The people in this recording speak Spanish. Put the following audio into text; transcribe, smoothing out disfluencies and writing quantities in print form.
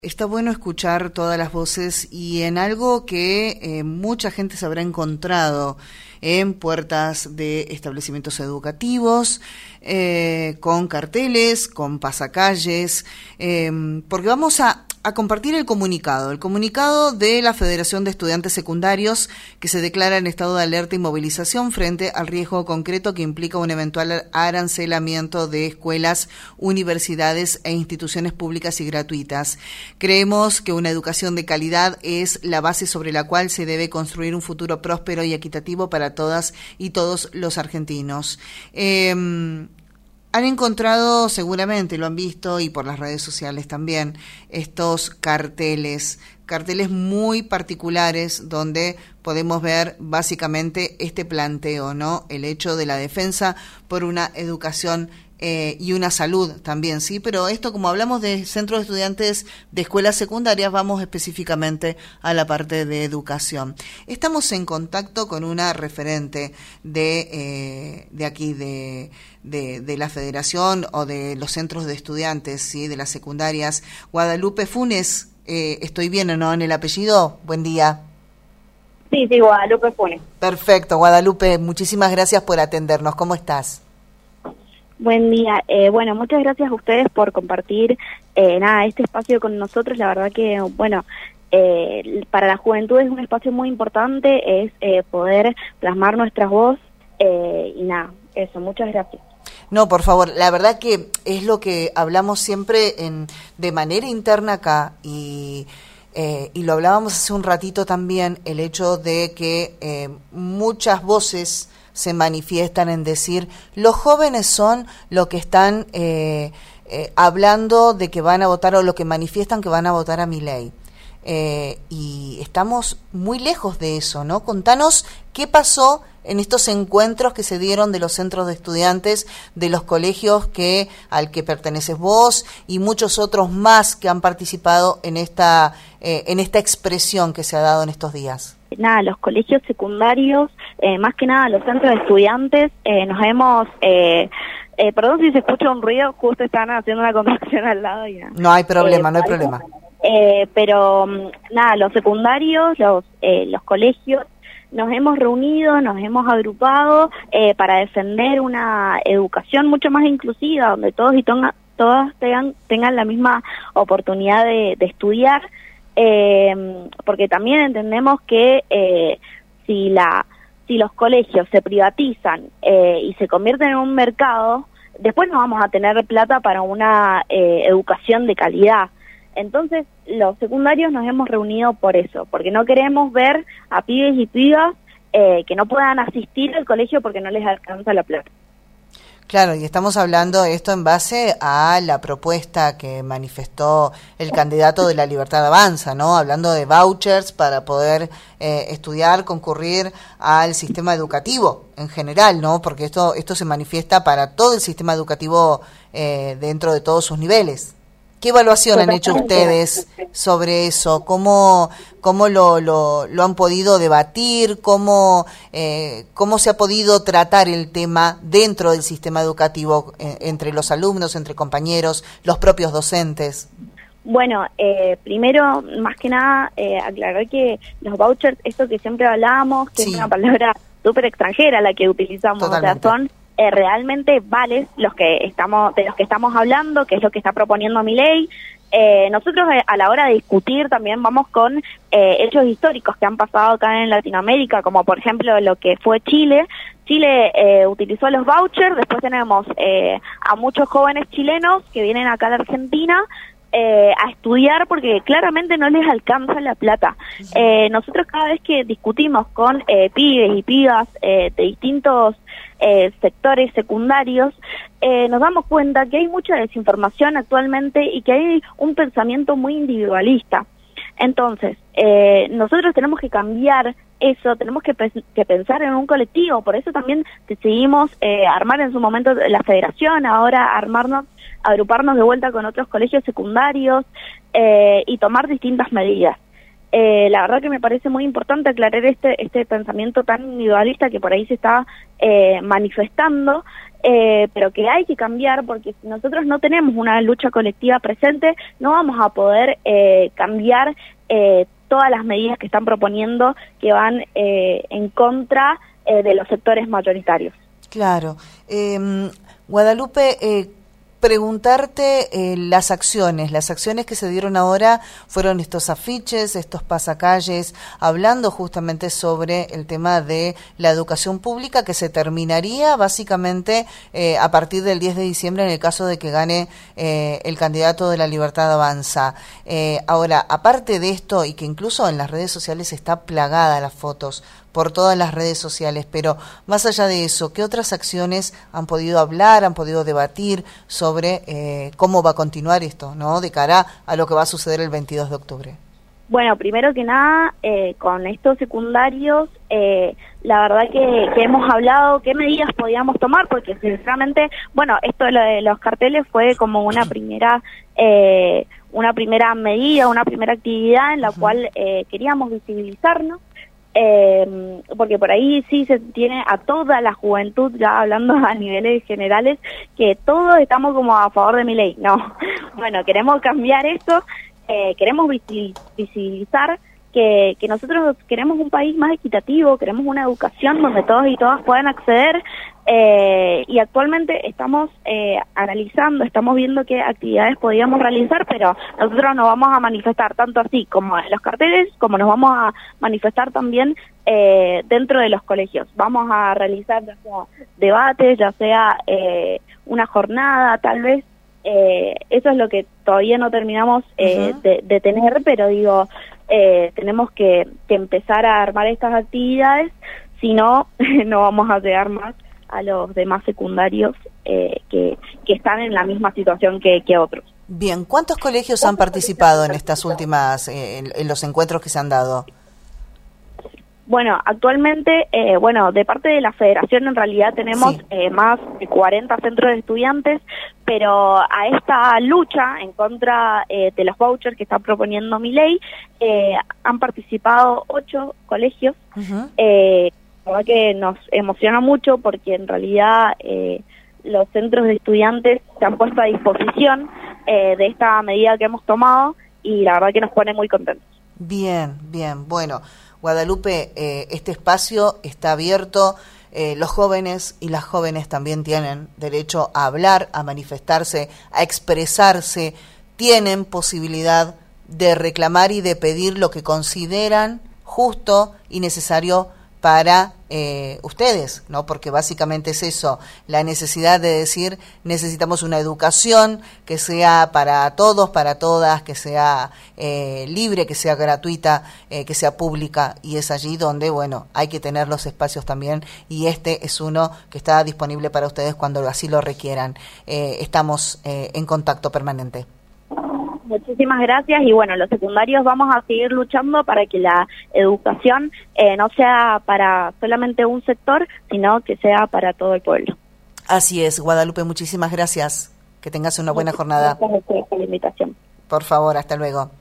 Está bueno escuchar todas las voces y en algo que mucha gente se habrá encontrado en puertas de establecimientos educativos, con carteles, con pasacalles, porque vamos a compartir el comunicado de la Federación de Estudiantes Secundarios que se declara en estado de alerta y movilización frente al riesgo concreto que implica un eventual arancelamiento de escuelas, universidades e instituciones públicas y gratuitas. Creemos que una educación de calidad es la base sobre la cual se debe construir un futuro próspero y equitativo para todas y todos los argentinos. Han encontrado, seguramente lo han visto y por las redes sociales también, estos carteles muy particulares donde podemos ver básicamente este planteo, ¿no? El hecho de la defensa por una educación y una salud también, sí, pero esto, como hablamos de centros de estudiantes de escuelas secundarias, vamos específicamente a la parte de educación. Estamos en contacto con una referente de aquí, de la Federación o de los centros de estudiantes, sí, de las secundarias, Guadalupe Funes. ¿Estoy bien o no en el apellido? Buen día. Sí, Guadalupe Funes. Perfecto, Guadalupe, muchísimas gracias por atendernos. ¿Cómo estás? Buen día. Bueno, muchas gracias a ustedes por compartir este espacio con nosotros. La verdad que, para la juventud es un espacio muy importante, es poder plasmar nuestra voz eso, muchas gracias. No, por favor, la verdad que es lo que hablamos siempre de manera interna acá y lo hablábamos hace un ratito también, el hecho de que muchas voces se manifiestan en decir, los jóvenes son los que están hablando de que van a votar o lo que manifiestan que van a votar a Milei. Y estamos muy lejos de eso, ¿no? Contanos qué pasó en estos encuentros que se dieron de los centros de estudiantes, de los colegios al que perteneces vos y muchos otros más que han participado en esta expresión que se ha dado en estos días. Los colegios secundarios, más que nada los centros de estudiantes, nos hemos... perdón si se escucha un ruido, justo están haciendo una contracción al lado. No hay problema, no hay problema. Pero los secundarios, los colegios, nos hemos reunido, nos hemos agrupado para defender una educación mucho más inclusiva, donde todos y todas tengan la misma oportunidad de estudiar, porque también entendemos que si los colegios se privatizan y se convierten en un mercado, después no vamos a tener plata para una educación de calidad. Entonces, los secundarios nos hemos reunido por eso, porque no queremos ver a pibes y pibas que no puedan asistir al colegio porque no les alcanza la plata. Claro, y estamos hablando de esto en base a la propuesta que manifestó el candidato de La Libertad Avanza, ¿no? Hablando de vouchers para poder estudiar, concurrir al sistema educativo en general, ¿no? Porque esto se manifiesta para todo el sistema educativo dentro de todos sus niveles. ¿Qué evaluación han hecho ustedes sobre eso? ¿Cómo lo han podido debatir? ¿Cómo se ha podido tratar el tema dentro del sistema educativo, entre los alumnos, entre compañeros, los propios docentes? Bueno, primero, más que nada, aclarar que los vouchers, esto que siempre hablábamos, que sí, es una palabra súper extranjera la que utilizamos, totalmente. O sea, son realmente vales de los que estamos hablando, que es lo que está proponiendo Milei. Nosotros a la hora de discutir también vamos con hechos históricos que han pasado acá en Latinoamérica, como por ejemplo lo que fue Chile. Chile utilizó los vouchers, después tenemos a muchos jóvenes chilenos que vienen acá a la Argentina a estudiar porque claramente no les alcanza la plata. Nosotros cada vez que discutimos con pibes y pibas de distintos sectores secundarios, nos damos cuenta que hay mucha desinformación actualmente y que hay un pensamiento muy individualista. Entonces, nosotros tenemos que cambiar eso, tenemos que pensar en un colectivo, por eso también decidimos armar en su momento la federación, ahora agruparnos de vuelta con otros colegios secundarios y tomar distintas medidas. la verdad que me parece muy importante aclarar este pensamiento tan individualista que por ahí se está manifestando, pero que hay que cambiar, porque si nosotros no tenemos una lucha colectiva presente, no vamos a poder cambiar todas las medidas que están proponiendo que van en contra de los sectores mayoritarios. Claro. Guadalupe, preguntarte las acciones que se dieron ahora fueron estos afiches, estos pasacalles, hablando justamente sobre el tema de la educación pública que se terminaría básicamente a partir del 10 de diciembre en el caso de que gane el candidato de La Libertad Avanza. Ahora, aparte de esto, y que incluso en las redes sociales está plagada las fotos, por todas las redes sociales, pero más allá de eso, ¿qué otras acciones han podido hablar, han podido debatir sobre cómo va a continuar esto, ¿no?, de cara a lo que va a suceder el 22 de octubre? Bueno, primero que nada, con estos secundarios, la verdad que hemos hablado qué medidas podíamos tomar, porque sinceramente, bueno, esto de los carteles fue como una primera medida, una primera actividad en la cual queríamos visibilizarnos, porque por ahí sí se tiene a toda la juventud, ya hablando a niveles generales, que todos estamos como a favor de Milei. No, bueno, queremos cambiar esto, queremos visibilizar que nosotros queremos un país más equitativo, queremos una educación donde todos y todas puedan acceder, y actualmente estamos analizando, estamos viendo qué actividades podríamos realizar, pero nosotros nos vamos a manifestar tanto así como en los carteles, como nos vamos a manifestar también dentro de los colegios. Vamos a realizar ya sea debates, ya sea una jornada, tal vez. Eso es lo que todavía no terminamos de tener, pero digo, tenemos que empezar a armar estas actividades, si no, no vamos a llegar más a los demás secundarios que están en la misma situación que otros. Bien, ¿cuántos colegios han participado en estas últimas, en los encuentros que se han dado? Bueno, actualmente, de parte de la federación en realidad tenemos más de 40 centros de estudiantes, pero a esta lucha en contra de los vouchers que está proponiendo Milei, han participado 8 colegios. La verdad que nos emociona mucho porque en realidad los centros de estudiantes se han puesto a disposición de esta medida que hemos tomado y la verdad que nos pone muy contentos. Bien, bien, bueno. Guadalupe, este espacio está abierto, los jóvenes y las jóvenes también tienen derecho a hablar, a manifestarse, a expresarse, tienen posibilidad de reclamar y de pedir lo que consideran justo y necesario para ustedes, ¿no? Porque básicamente es eso, la necesidad de decir, necesitamos una educación que sea para todos, para todas, que sea libre, que sea gratuita, que sea pública, y es allí donde, bueno, hay que tener los espacios también, y este es uno que está disponible para ustedes cuando así lo requieran. Estamos en contacto permanente. Muchísimas gracias y bueno, los secundarios vamos a seguir luchando para que la educación no sea para solamente un sector, sino que sea para todo el pueblo. Así es, Guadalupe, muchísimas gracias. Que tengas una buena jornada. Gracias por la invitación. Por favor, hasta luego.